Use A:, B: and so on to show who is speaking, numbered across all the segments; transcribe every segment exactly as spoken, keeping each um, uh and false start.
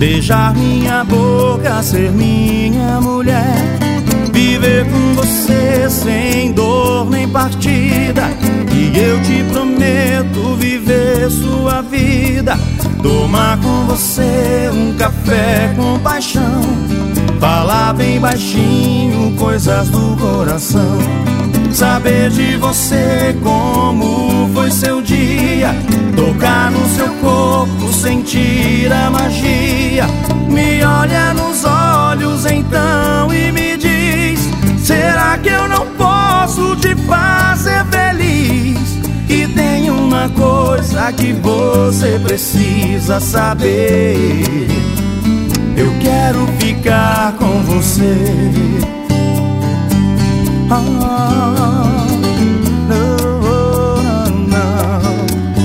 A: beijar minha boca, ser minha mulher, viver com você sem dor nem partida. E eu te prometo viver sua vida, tomar com você um café com paixão, falar bem baixinho coisas do coração, saber de você como foi seu dia, tocar no seu corpo, sentir a magia. Me olha nos olhos então e me diz: será que eu não posso te fazer feliz? E tem uma coisa que você precisa saber: eu quero ficar com você. Ah, não, não.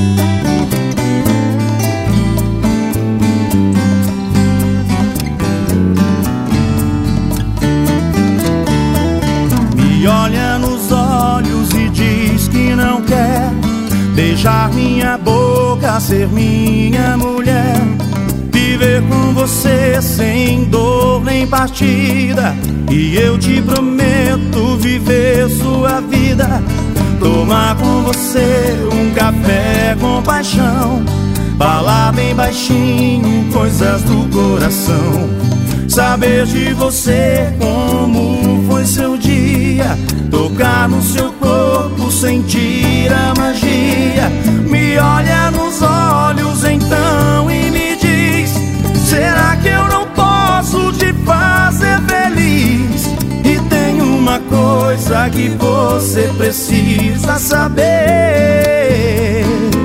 A: Me olha nos olhos e diz que não quer beijar minha boca, ser minha mulher, viver com você sem dor nem partida. E eu te prometo viver sua vida, tomar com você um café com paixão, falar bem baixinho coisas do coração, saber de você como foi seu dia, tocar no seu corpo, sentir a magia. Me olha nos olhos então e me diz: será que eu não posso te fazer feliz? E tem uma coisa que você precisa saber: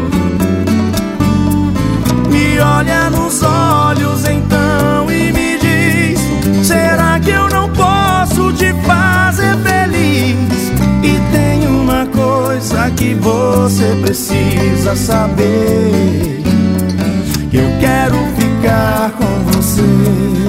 A: me olha nos olhos então e me diz: será que eu não posso te fazer feliz? E tem uma coisa que você precisa saber: que eu quero ficar com você.